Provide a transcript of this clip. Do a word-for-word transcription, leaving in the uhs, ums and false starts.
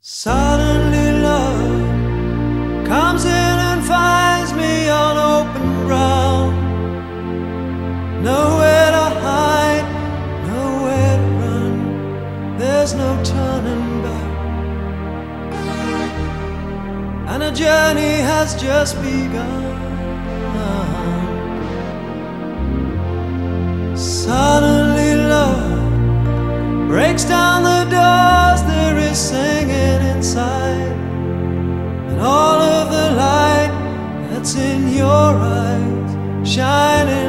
Suddenly love comes in and finds me on open ground. Nowhere to hide, nowhere to run. There's no turning back, and a journey has just begun. Suddenly love breaks down the doors, there is singing inside, and all of the light that's in your eyes shining